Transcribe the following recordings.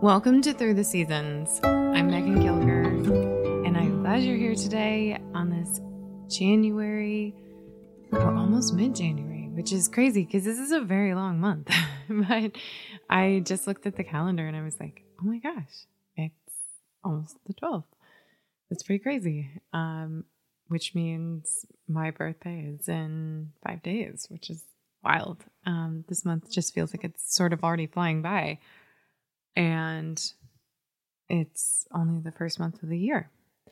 Welcome to Through the Seasons. I'm Megan Gilger, and I'm glad you're here today on this January, or almost mid-January, which is crazy because this is a very long month. But I just looked at the calendar and I was like, oh my gosh, it's almost the 12th. That's pretty crazy, which means my birthday is in 5 days, which is wild. This month just feels like it's sort of already flying by. And it's only the first month of the year.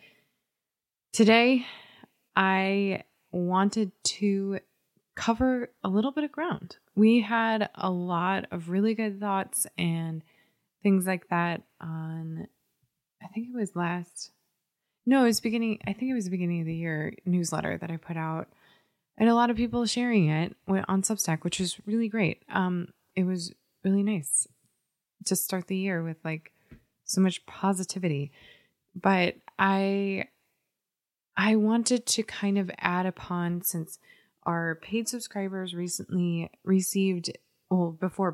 Today, I wanted to cover a little bit of ground. We had a lot of really good thoughts and things like that on, I think it was the beginning of the year newsletter that I put out. And a lot of people sharing it on Substack, which was really great. It was really nice to start the year with like so much positivity. But I wanted to kind of add upon, since our paid subscribers recently received, before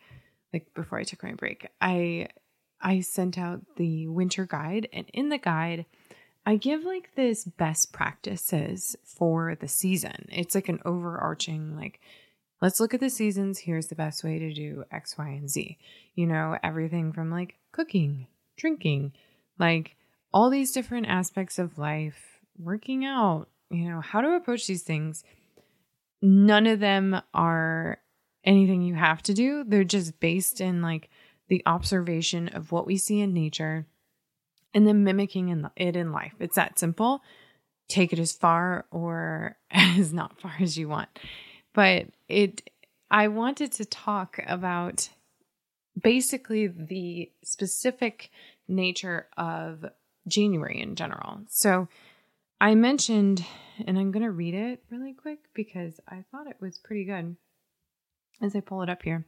I took my break, I sent out the winter guide, and in the guide, I give like this best practices for the season. It's like an overarching, like, let's look at the seasons. Here's the best way to do X, Y, and Z. You know, everything from like cooking, drinking, like all these different aspects of life, working out, you know, how to approach these things. None of them are anything you have to do. They're just based in like the observation of what we see in nature and then mimicking it in life. It's that simple. Take it as far or as not far as you want. But I wanted to talk about basically the specific nature of January in general. So I mentioned, and I'm going to read it really quick because I thought it was pretty good as I pull it up here.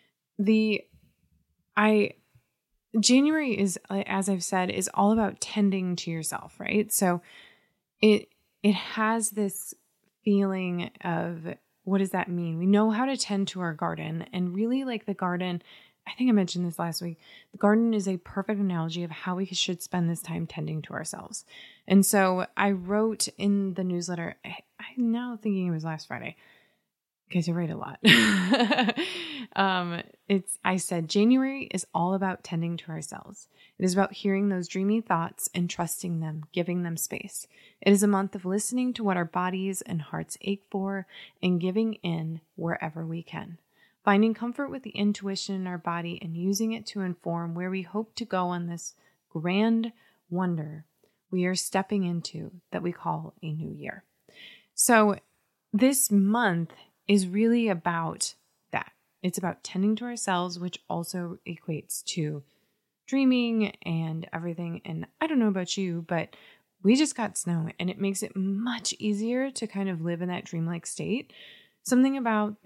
January is, as I've said, is all about tending to yourself, right? So it has this feeling of, what does that mean? We know how to tend to our garden, and really like the garden, I think I mentioned this last week, the garden is a perfect analogy of how we should spend this time tending to ourselves. And so I wrote in the newsletter, I'm now thinking it was last Friday, because I write a lot. I said, January is all about tending to ourselves. It is about hearing those dreamy thoughts and trusting them, giving them space. It is a month of listening to what our bodies and hearts ache for and giving in wherever we can. Finding comfort with the intuition in our body and using it to inform where we hope to go on this grand wonder we are stepping into that we call a new year. So this month is really about that. It's about tending to ourselves, which also equates to dreaming and everything. And I don't know about you, but we just got snow, and it makes it much easier to kind of live in that dreamlike state. Something about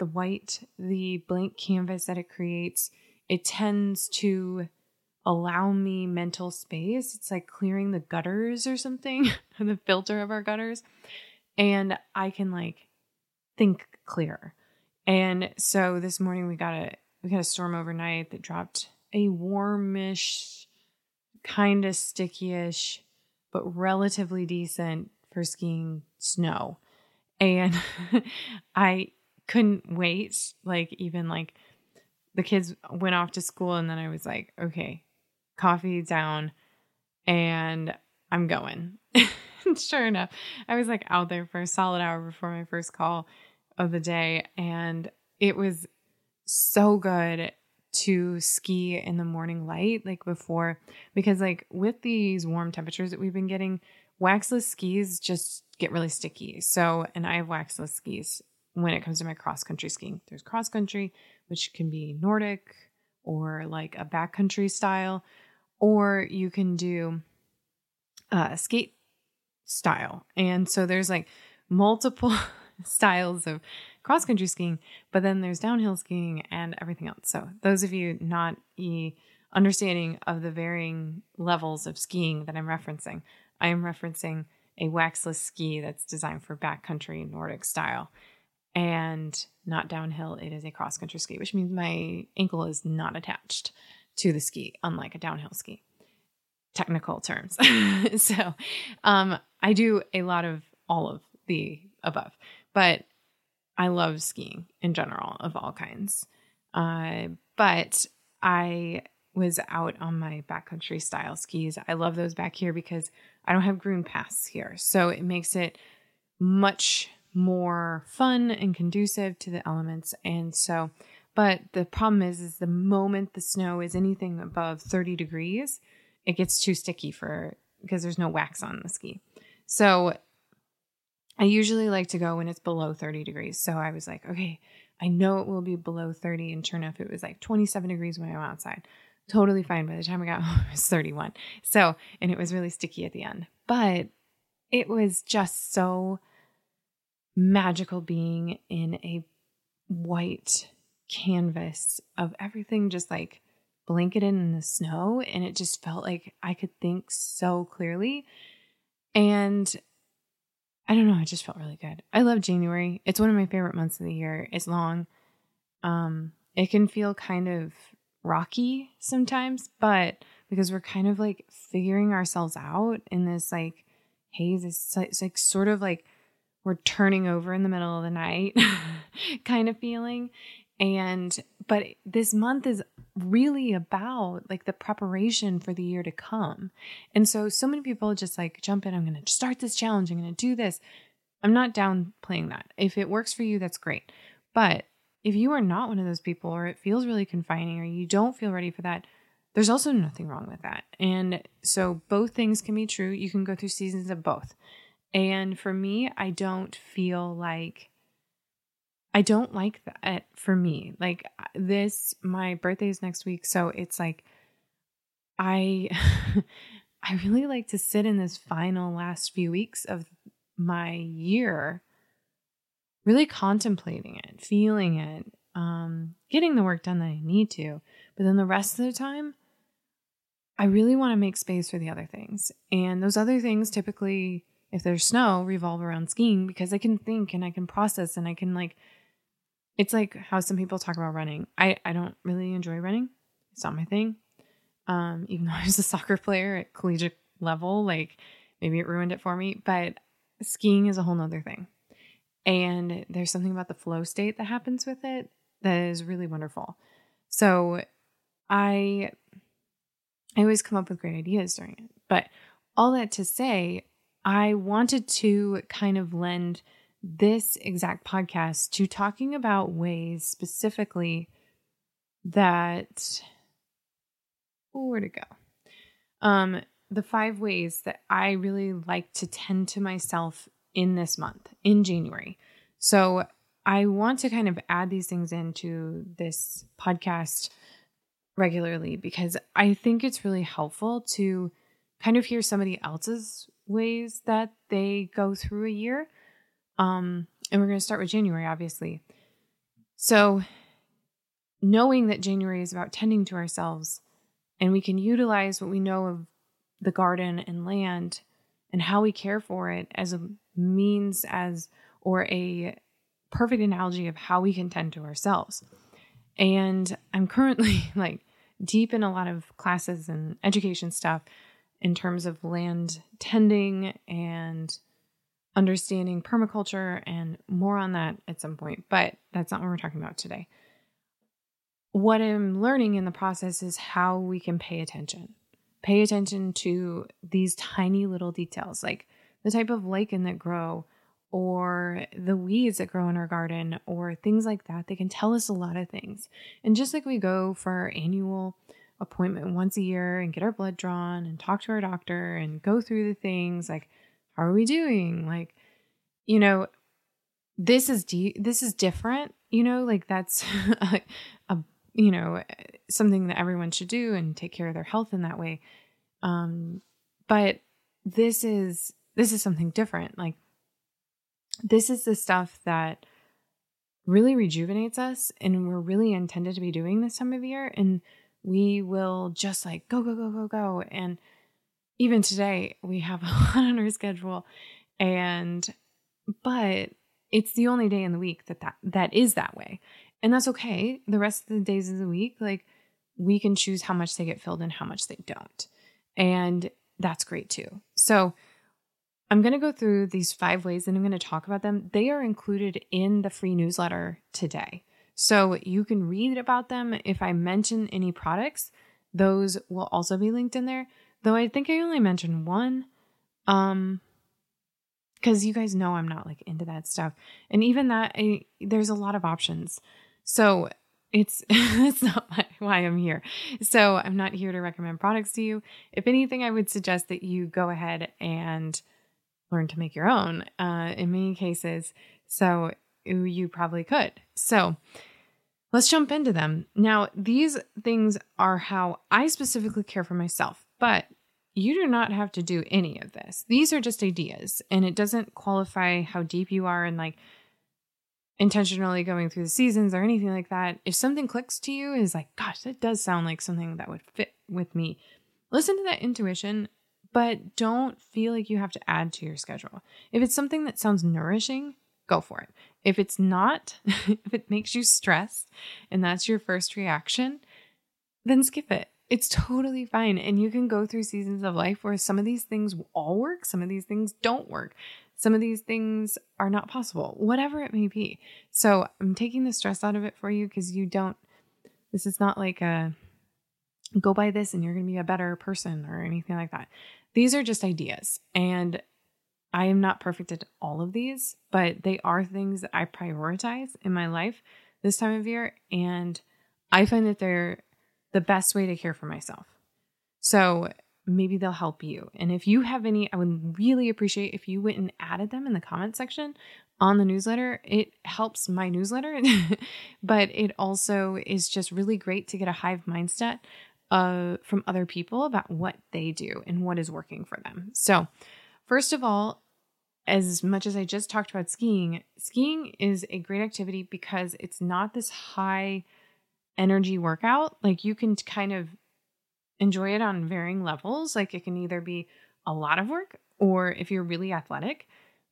the blank canvas that it creates, it tends to allow me mental space. It's like clearing the gutters or something, the filter of our gutters. And I can like think clearer. And so this morning we got a storm overnight that dropped a warmish, kind of sticky-ish, but relatively decent for skiing snow. And I couldn't wait. Like, even like the kids went off to school, and then I was like, okay, coffee down, and I'm going. And sure enough, I was like out there for a solid hour before my first call of the day. And it was so good to ski in the morning light, like before, because like with these warm temperatures that we've been getting, waxless skis just get really sticky. So, and I have waxless skis when it comes to my cross country skiing. There's cross country, which can be Nordic or like a backcountry style, or you can do skate style. And so there's like multiple styles of cross country skiing, but then there's downhill skiing and everything else. So those of you not understanding of the varying levels of skiing that I'm referencing, I am referencing a waxless ski that's designed for backcountry Nordic style and not downhill. It is a cross country ski, which means my ankle is not attached to the ski, unlike a downhill ski. Technical terms. So I do a lot of all of the above, but I love skiing in general of all kinds. But I was out on my backcountry style skis. I love those back here because I don't have green paths here. So it makes it much more fun and conducive to the elements. And so, but the problem is the moment the snow is anything above 30 degrees, it gets too sticky because there's no wax on the ski. So I usually like to go when it's below 30 degrees. So I was like, okay, I know it will be below 30. And sure enough, it was like 27 degrees when I went outside. Totally fine. By the time I got home, it was 31. So, and it was really sticky at the end. But it was just so magical being in a white canvas of everything just like blanketed in the snow. And it just felt like I could think so clearly. And I don't know, it just felt really good. I love January. It's one of my favorite months of the year. It's long. It can feel kind of rocky sometimes, but because we're kind of like figuring ourselves out in this like haze, it's like sort of like we're turning over in the middle of the night kind of feeling. But this month is really about like the preparation for the year to come. And so many people just like jump in. I'm going to start this challenge. I'm going to do this. I'm not downplaying that. If it works for you, that's great. But if you are not one of those people, or it feels really confining, or you don't feel ready for that, there's also nothing wrong with that. And so both things can be true. You can go through seasons of both. And for me, I don't like that for me. Like my birthday is next week. So it's like, I really like to sit in this final last few weeks of my year, really contemplating it, feeling it, getting the work done that I need to. But then the rest of the time, I really want to make space for the other things. And those other things typically, if there's snow, revolve around skiing because I can think and I can process and I can like, it's like how some people talk about running. I don't really enjoy running. It's not my thing. Even though I was a soccer player at collegiate level, like maybe it ruined it for me, but skiing is a whole nother thing. And there's something about the flow state that happens with it that is really wonderful. So I always come up with great ideas during it. But all that to say, I wanted to kind of lend this exact podcast to talking about ways specifically that, where to go? The 5 ways that I really like to tend to myself in this month, in January. So I want to kind of add these things into this podcast regularly because I think it's really helpful to kind of hear somebody else's ways that they go through a year. And we're going to start with January, obviously. So knowing that January is about tending to ourselves and we can utilize what we know of the garden and land and how we care for it as a means or a perfect analogy of how we can tend to ourselves. And I'm currently like deep in a lot of classes and education stuff in terms of land tending and understanding permaculture, and more on that at some point, but that's not what we're talking about today. What I'm learning in the process is how we can pay attention to these tiny little details, like the type of lichen that grow or the weeds that grow in our garden or things like that. They can tell us a lot of things. And just like we go for our annual appointment once a year and get our blood drawn and talk to our doctor and go through the things like, how are we doing? Like, this is different, like that's something that everyone should do and take care of their health in that way. But this is something different. Like, this is the stuff that really rejuvenates us, and we're really intended to be doing this time of year. And we will just like go, go, go, go, go. And even today we have a lot on our schedule, but it's the only day in the week that is that way. And that's okay. The rest of the days of the week, like, we can choose how much they get filled and how much they don't. And that's great too. So I'm going to go through these 5 ways and I'm going to talk about them. They are included in the free newsletter today. So you can read about them. If I mention any products, those will also be linked in there. Though I think I only mentioned one, because you guys know I'm not like into that stuff. And even that, there's a lot of options. So it's not why I'm here. So I'm not here to recommend products to you. If anything, I would suggest that you go ahead and learn to make your own in many cases. So you probably could. So let's jump into them. Now, these things are how I specifically care for myself, but you do not have to do any of this. These are just ideas, and it doesn't qualify how deep you are in like intentionally going through the seasons or anything like that. If something clicks to you, is like, gosh, that does sound like something that would fit with me. Listen to that intuition, but don't feel like you have to add to your schedule. If it's something that sounds nourishing, go for it. If it's not, if it makes you stressed and that's your first reaction, then skip it. It's totally fine. And you can go through seasons of life where some of these things all work, some of these things don't work. Some of these things are not possible, whatever it may be. So I'm taking the stress out of it for you because this is not like a go buy this and you're going to be a better person or anything like that. These are just ideas. And I am not perfect at all of these, but they are things that I prioritize in my life this time of year. And I find that they're the best way to care for myself. So maybe they'll help you. And if you have any, I would really appreciate if you went and added them in the comment section on the newsletter. It helps my newsletter, but it also is just really great to get a hive mindset from other people about what they do and what is working for them. So first of all, as much as I just talked about skiing is a great activity because it's not this high energy workout. Like you can kind of enjoy it on varying levels. Like it can either be a lot of work, or if you're really athletic,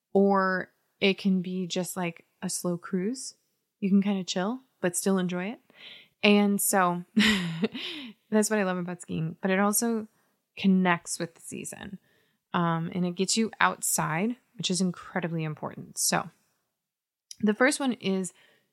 or it can be just like a slow cruise. You can kind of chill, but still enjoy it. And so that's what I love about skiing, but it also connects with the season. And it gets you outside, which is incredibly important. So the first one is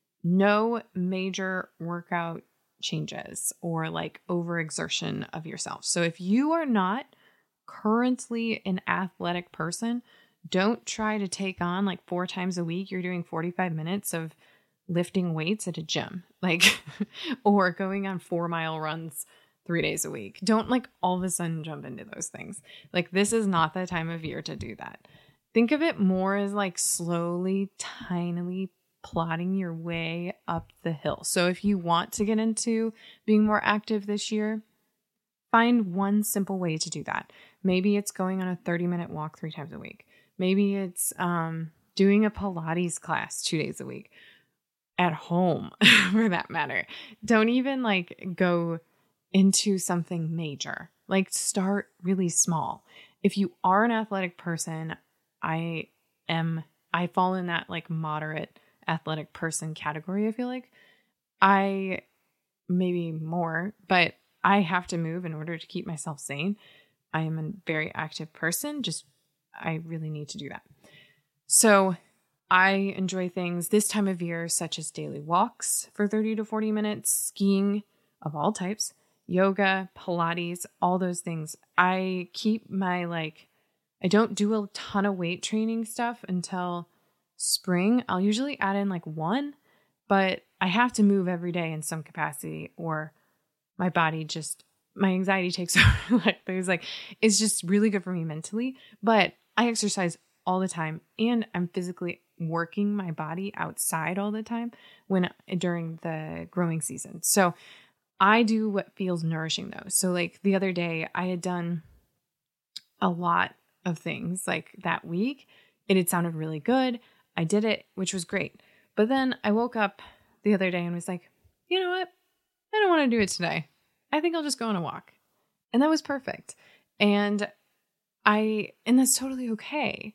no major workout changes or like overexertion of yourself. So if you are not currently an athletic person, don't try to take on like 4 times a week. You're doing 45 minutes of lifting weights at a gym, like, or going on 4-mile runs 3 days a week. Don't like all of a sudden jump into those things. Like this is not the time of year to do that. Think of it more as like slowly, tinily plodding your way up the hill. So if you want to get into being more active this year, find one simple way to do that. Maybe it's going on a 30-minute walk 3 times a week. Maybe it's doing a Pilates class 2 days a week at home for that matter. Don't even like go into something major. Like start really small. If you are an athletic person, I fall in that like moderate athletic person category. I feel like I maybe more, but I have to move in order to keep myself sane. I am a very active person. I really need to do that. So I enjoy things this time of year, such as daily walks for 30 to 40 minutes, skiing of all types, yoga, Pilates, all those things. I keep I don't do a ton of weight training stuff until spring. I'll usually add in like 1, but I have to move every day in some capacity or my anxiety takes over. It's just really good for me mentally, but I exercise all the time and I'm physically working my body outside all the time during the growing season. So I do what feels nourishing though. So like the other day I had done a lot of things like that week. It had sounded really good. I did it, which was great. But then I woke up the other day and was like, you know what? I don't want to do it today. I think I'll just go on a walk. And that was perfect. And that's totally okay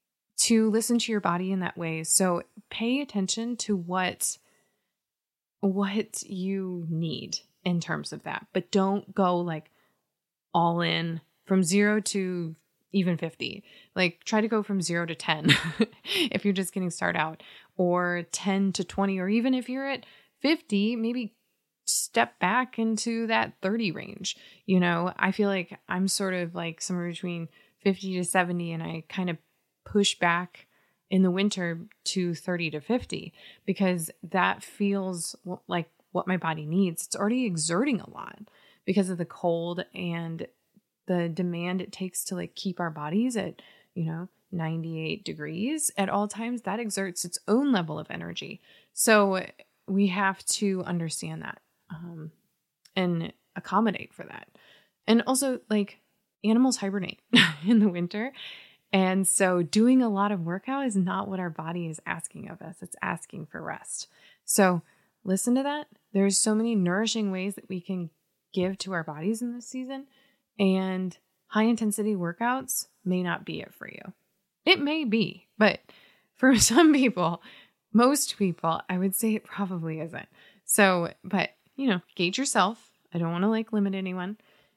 to listen to your body in that way. So pay attention to what you need in terms of that, but don't go like all in from 0 to even 50. Like try to go from 0 to 10 if you're just getting started out, or 10 to 20, or even if you're at 50, maybe step back into that 30 range. You know, I feel like I'm sort of like somewhere between 50 to 70, and I kind of push back in the winter to 30 to 50 because that feels like what my body needs. It's already exerting a lot because of the cold and the demand it takes to like keep our bodies at, 98 degrees at all times. That exerts its own level of energy. So we have to understand that and accommodate for that. And also, like, animals hibernate in the winter. And so doing a lot of workout is not what our body is asking of us. It's asking for rest. So listen to that. There's so many nourishing ways that we can give to our bodies in this season. And high intensity workouts may not be it for you. It may be, but for some people, most people, I would say it probably isn't. So, but gauge yourself. I don't want to like limit anyone.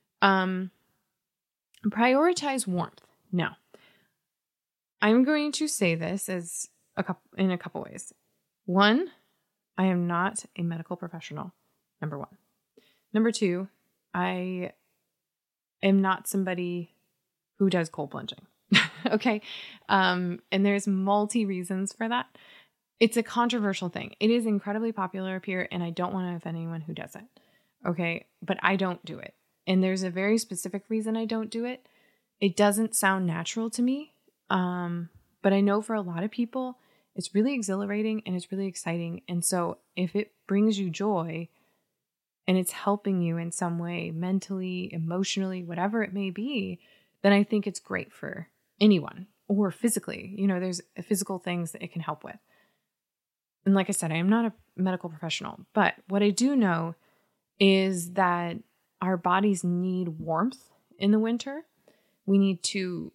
Prioritize warmth. Now, I'm going to say this in a couple ways. One, I am not a medical professional. Number one. Number two, I am not somebody who does cold plunging. Okay. And there's multi reasons for that. It's a controversial thing. It is incredibly popular up here, and I don't want to offend anyone who does it. Okay. But I don't do it. And there's a very specific reason I don't do it. It doesn't sound natural to me. But I know for a lot of people, it's really exhilarating and it's really exciting. And so if it brings you joy and it's helping you in some way, mentally, emotionally, whatever it may be, then I think it's great for anyone, or physically. There's physical things that it can help with. And like I said, I am not a medical professional, but what I do know is that our bodies need warmth in the winter. We need to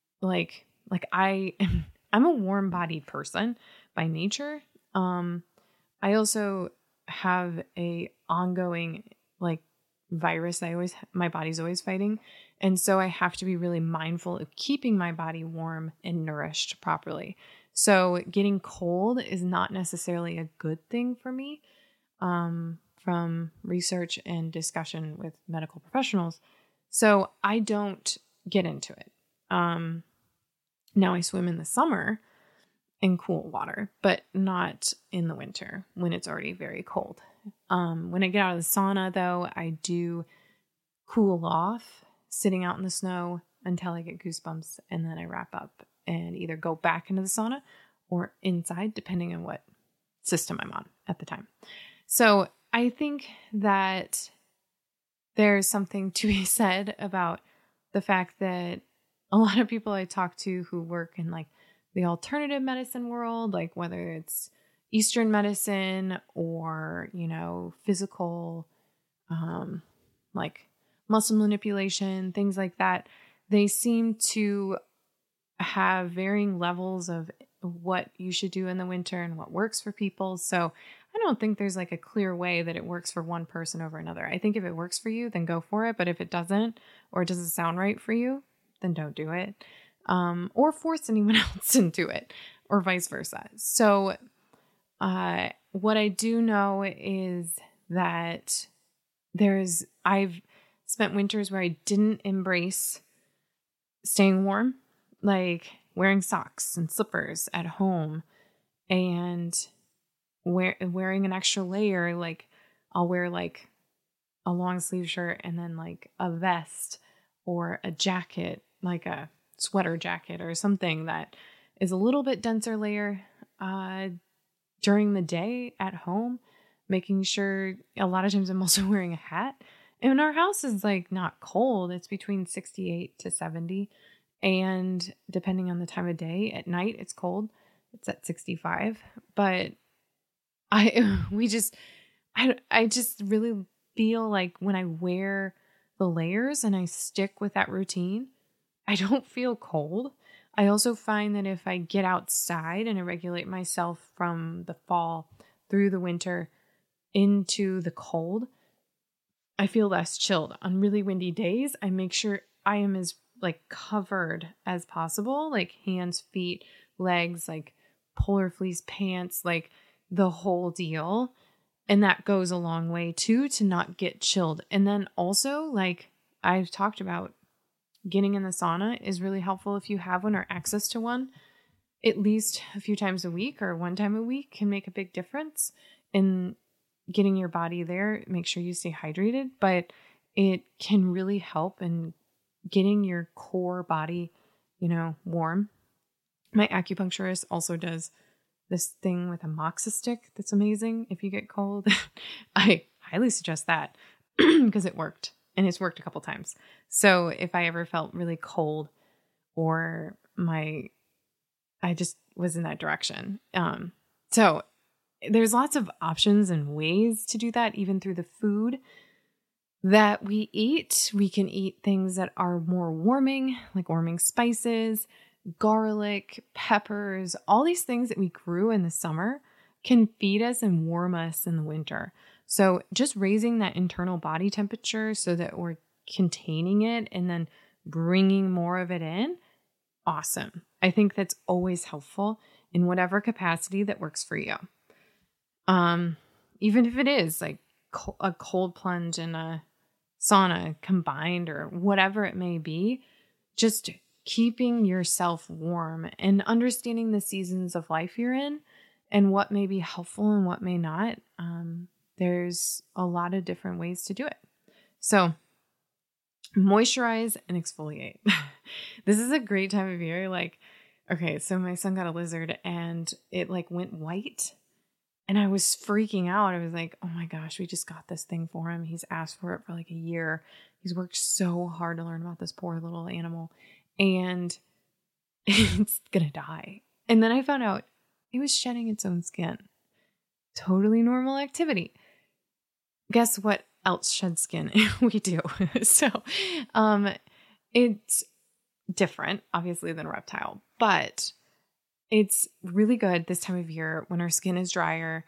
I'm a warm-bodied person by nature. I also have a ongoing virus my body's always fighting. And so I have to be really mindful of keeping my body warm and nourished properly. So getting cold is not necessarily a good thing for me. From research and discussion with medical professionals. So I don't get into it. Now I swim in the summer in cool water, but not in the winter when it's already very cold. When I get out of the sauna, though, I do cool off sitting out in the snow until I get goosebumps, and then I wrap up and either go back into the sauna or inside, depending on what system I'm on at the time. So I think that there's something to be said about the fact that a lot of people I talk to who work in the alternative medicine world, whether it's Eastern medicine or, physical, muscle manipulation, things like that, they seem to have varying levels of what you should do in the winter and what works for people. So I don't think there's a clear way that it works for one person over another. I think if it works for you, then go for it. But if it doesn't, or it doesn't sound right for you, then don't do it. Or force anyone else into it, or vice versa. So what I do know is that I've spent winters where I didn't embrace staying warm, like wearing socks and slippers at home and wearing an extra layer. I'll wear a long sleeve shirt and then a vest or a jacket, like a sweater jacket or something that is a little bit denser layer during the day at home, making sure a lot of times I'm also wearing a hat. And our house is not cold. It's between 68 to 70. And depending on the time of day, at night it's cold. It's at 65. But I just really feel like when I wear the layers and I stick with that routine, I don't feel cold. I also find that if I get outside and I regulate myself from the fall through the winter into the cold, I feel less chilled. On really windy days, I make sure I am as like covered as possible, like hands, feet, legs, like polar fleece pants, like the whole deal. And that goes a long way too, to not get chilled. And then also, like I've talked about, getting in the sauna is really helpful if you have one or access to one. At least a few times a week or one time a week can make a big difference in getting your body there. Make sure you stay hydrated, but it can really help in getting your core body, warm. My acupuncturist also does this thing with a moxa stick that's amazing if you get cold. I highly suggest that because it worked, and it's worked a couple times. So if I ever felt really cold or I just was in that direction. So there's lots of options and ways to do that, even through the food that we eat. We can eat things that are more warming, like warming spices, garlic, peppers, all these things that we grew in the summer can feed us and warm us in the winter. So just raising that internal body temperature so that we're containing it and then bringing more of it in, awesome. I think that's always helpful in whatever capacity that works for you. Even if it is like a cold plunge and a sauna combined or whatever it may be, just keeping yourself warm and understanding the seasons of life you're in and what may be helpful and what may not. There's a lot of different ways to do it. So moisturize and exfoliate. This is a great time of year. Like, okay, so my son got a lizard and it like went white. And I was freaking out. I was like, oh my gosh, we just got this thing for him. He's asked for it for like a year. He's worked so hard to learn about this poor little animal. And it's going to die. And then I found out it was shedding its own skin. Totally normal activity. Guess what else sheds skin? We do. So it's different, obviously, than a reptile. But it's really good this time of year when our skin is drier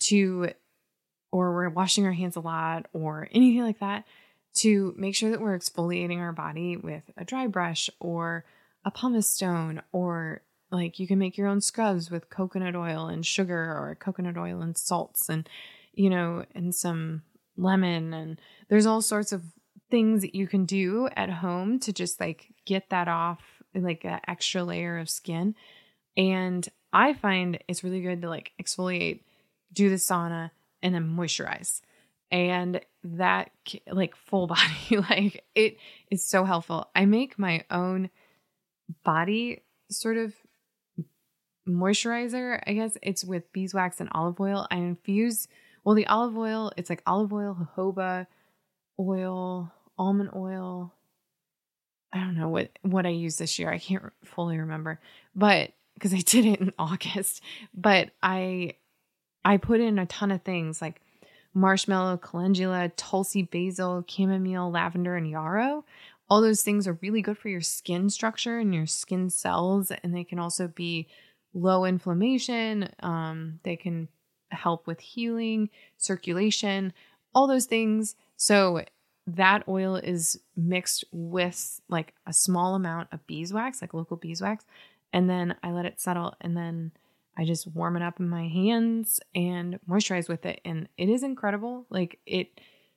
or we're washing our hands a lot or anything like that, to make sure that we're exfoliating our body with a dry brush or a pumice stone, or like you can make your own scrubs with coconut oil and sugar or coconut oil and salts and, and some lemon. And there's all sorts of things that you can do at home to just like get that off, like an extra layer of skin. And I find it's really good to like exfoliate, do the sauna, and then moisturize. And that like full body, like it is so helpful. I make my own body sort of moisturizer. I guess it's with beeswax and olive oil. I infuse, the olive oil, it's like olive oil, jojoba oil, almond oil. I don't know what I used this year. I can't fully remember, but because I did it in August, but I put in a ton of things like marshmallow, calendula, tulsi, basil, chamomile, lavender, and yarrow. All those things are really good for your skin structure and your skin cells, and they can also be low inflammation. They can help with healing, circulation, all those things. So that oil is mixed with like a small amount of beeswax, like local beeswax, and then I let it settle, and then I just warm it up in my hands and moisturize with it. And it is incredible. Like it's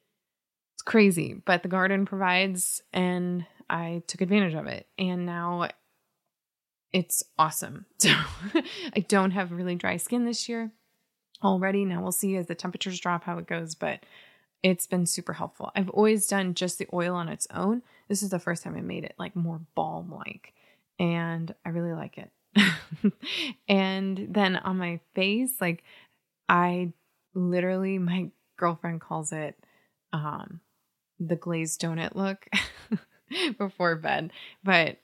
crazy, but the garden provides, and I took advantage of it. And now it's awesome. So I don't have really dry skin this year already. Now we'll see as the temperatures drop how it goes, but it's been super helpful. I've always done just the oil on its own. This is the first time I made it like more balm-like, and I really like it. And then on my face, like I literally, my girlfriend calls it the glazed donut look before bed, but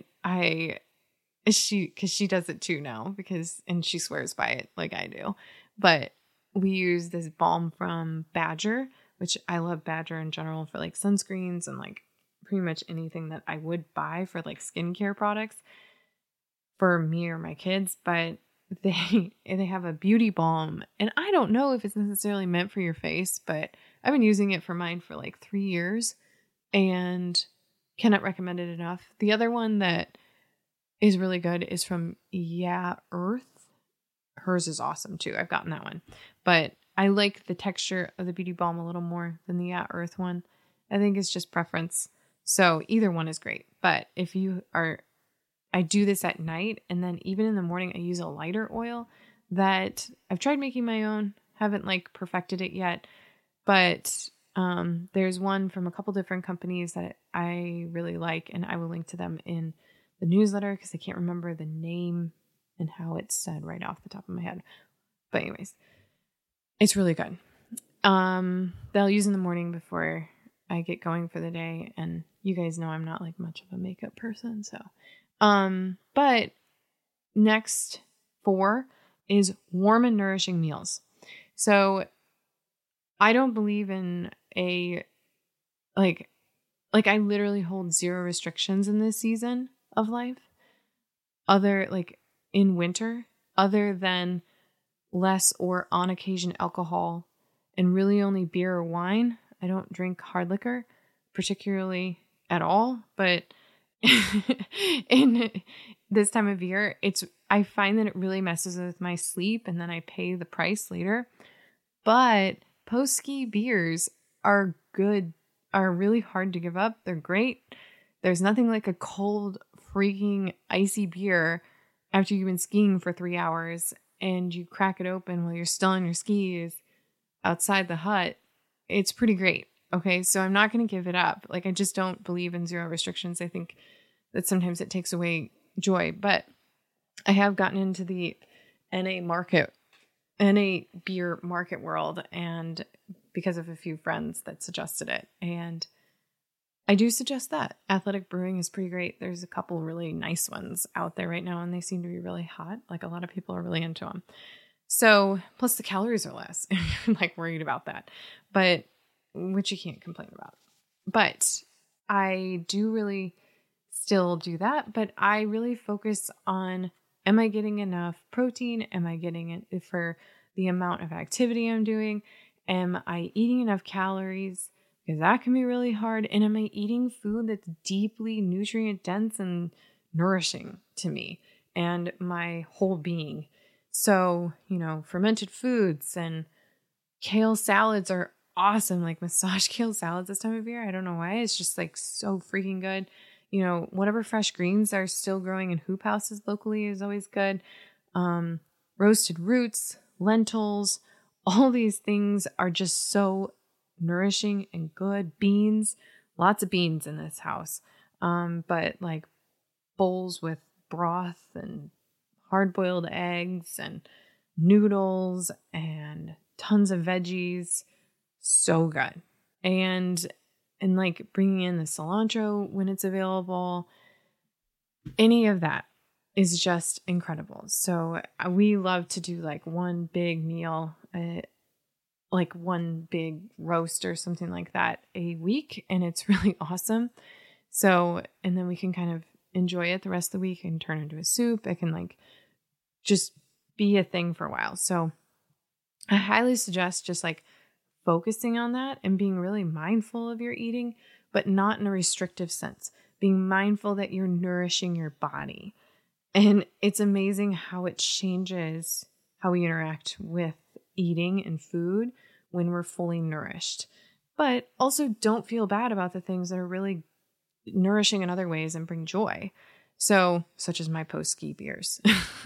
she does it too now and she swears by it like I do. But we use this balm from Badger, which I love Badger in general for like sunscreens and like pretty much anything that I would buy for like skincare products for me or my kids. But they have a beauty balm, and I don't know if it's necessarily meant for your face, but I've been using it for mine for like 3 years and cannot recommend it enough. The other one that is really good is from Yeah Earth. Hers is awesome too. I've gotten that one. But I like the texture of the Beauty Balm a little more than the Yeah Earth one. I think it's just preference. So either one is great. But if you are, I do this at night, and then even in the morning, I use a lighter oil that I've tried making my own. Haven't like perfected it yet. But there's one from a couple different companies that I really like, and I will link to them in the newsletter because I can't remember the name and how it's said right off the top of my head. But anyways, it's really good. They'll use in the morning before I get going for the day, and you guys know I'm not like much of a makeup person, so but next 4 is warm and nourishing meals. So I don't believe in a like I literally hold 0 restrictions in this season of life, other like in winter, other than less or on occasion alcohol, and really only beer or wine. I don't drink hard liquor particularly at all, but in this time of year, I find that it really messes with my sleep, and then I pay the price later. But post-ski beers are good, are really hard to give up. They're great. There's nothing like a cold, freaking icy beer after you've been skiing for 3 hours and you crack it open while you're still on your skis outside the hut. It's pretty great. Okay, so I'm not going to give it up. Like, I just don't believe in 0 restrictions. I think that sometimes it takes away joy. But I have gotten into the NA beer market world, and because of a few friends that suggested it. And I do suggest that. Athletic Brewing is pretty great. There's a couple really nice ones out there right now, and they seem to be really hot. Like, a lot of people are really into them. So, plus the calories are less. I'm like worried about that. But which you can't complain about. But I do really still do that, but I really focus on, am I getting enough protein? Am I getting it for the amount of activity I'm doing? Am I eating enough calories? Because that can be really hard. And am I eating food that's deeply nutrient dense and nourishing to me and my whole being? So, fermented foods and kale salads are awesome. Like massage kale salads this time of year. I don't know why. It's just like so freaking good. Whatever fresh greens are still growing in hoop houses locally is always good. Roasted roots, lentils, all these things are just so nourishing and good. Beans, lots of beans in this house. But like bowls with broth and hard-boiled eggs and noodles and tons of veggies. So good. And like bringing in the cilantro when it's available, any of that is just incredible. So we love to do like one big meal, like one big roast or something like that a week. And it's really awesome. So, and then we can kind of enjoy it the rest of the week and turn it into a soup. It can like just be a thing for a while. So I highly suggest just like focusing on that and being really mindful of your eating, but not in a restrictive sense. Being mindful that you're nourishing your body. And it's amazing how it changes how we interact with eating and food when we're fully nourished. But also don't feel bad about the things that are really nourishing in other ways and bring joy. So, such as my post-ski beers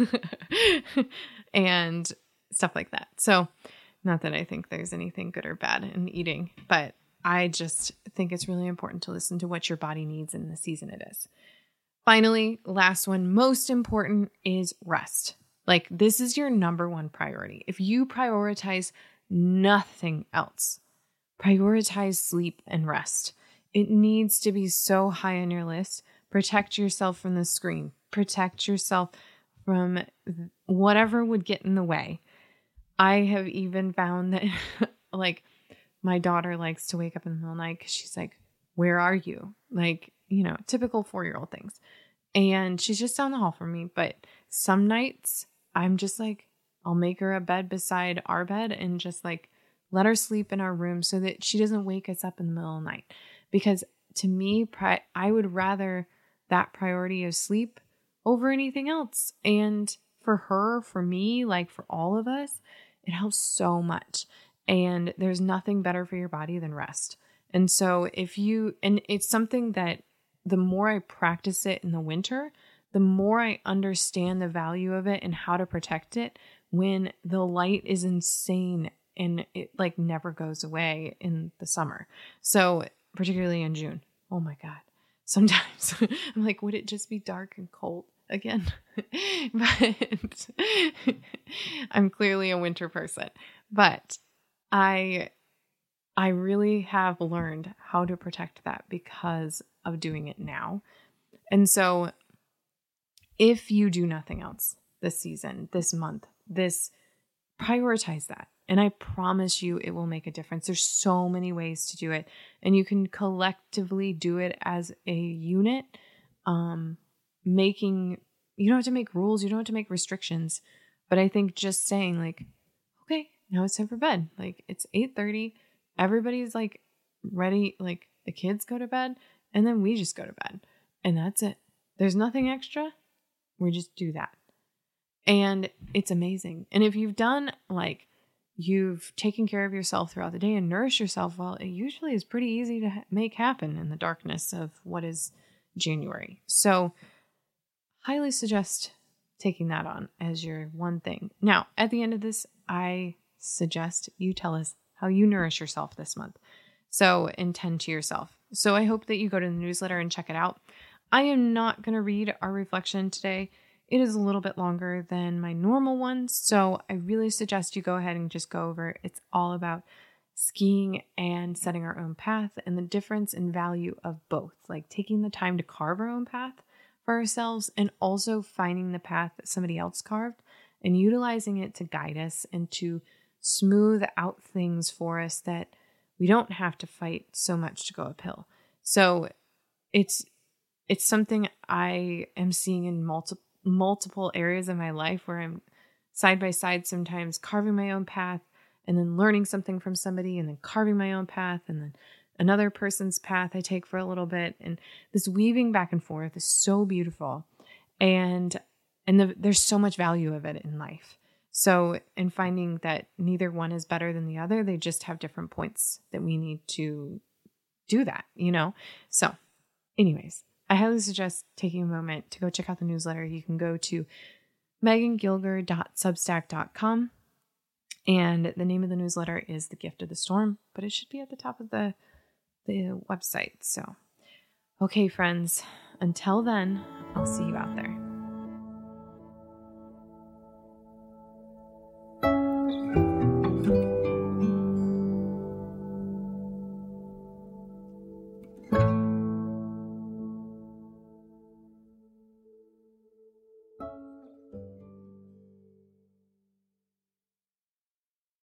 and stuff like that. So, not that I think there's anything good or bad in eating, but I just think it's really important to listen to what your body needs in the season it is. Finally, last one, most important is rest. Like, this is your number one priority. If you prioritize nothing else, prioritize sleep and rest. It needs to be so high on your list. Protect yourself from the screen. Protect yourself from whatever would get in the way. I have even found that like my daughter likes to wake up in the middle of the night because she's like, where are you? Like, typical 4-year-old things. And she's just down the hall from me. But some nights I'm just like, I'll make her a bed beside our bed and just like Let her sleep in our room so that she doesn't wake us up in the middle of the night. Because to me, I would rather that priority of sleep over anything else. And for her, for me, like for all of us, it helps so much. And there's nothing better for your body than rest. And so and it's something that the more I practice it in the winter, the more I understand the value of it and how to protect it when the light is insane and it like never goes away in the summer. So particularly in June. Oh my God. Sometimes I'm like, would it just be dark and cold again? But I'm clearly a winter person. But I really have learned how to protect that because of doing it now. And so if you do nothing else this season, this month, prioritize that. And I promise you it will make a difference. There's so many ways to do it. And you can collectively do it as a unit. You don't have to make rules. You don't have to make restrictions. But I think just saying like, okay, now it's time for bed. Like it's 8:30. Everybody's like ready. Like the kids go to bed and then we just go to bed. And that's it. There's nothing extra. We just do that. And it's amazing. And if you've done you've taken care of yourself throughout the day and nourished yourself well, it usually is pretty easy to make happen in the darkness of what is January. So highly suggest taking that on as your one thing. Now, at the end of this, I suggest you tell us how you nourish yourself this month. So intend to yourself. So I hope that you go to the newsletter and check it out. I am not going to read our reflection today. It is a little bit longer than my normal ones, so I really suggest you go ahead and just go over it. It's all about skiing and setting our own path and the difference in value of both, like taking the time to carve our own path for ourselves and also finding the path that somebody else carved and utilizing it to guide us and to smooth out things for us that we don't have to fight so much to go uphill. So it's something I am seeing in multiple areas of my life where I'm side by side sometimes carving my own path and then learning something from somebody and then carving my own path and then another person's path I take for a little bit. And this weaving back and forth is so beautiful. And there's so much value of it in life. So in finding that neither one is better than the other, they just have different points that we need to do that, So anyways, I highly suggest taking a moment to go check out the newsletter. You can go to megangilger.substack.com. And the name of the newsletter is The Gift of the Storm, but it should be at the top of the website. So, okay, friends, until then, I'll see you out there.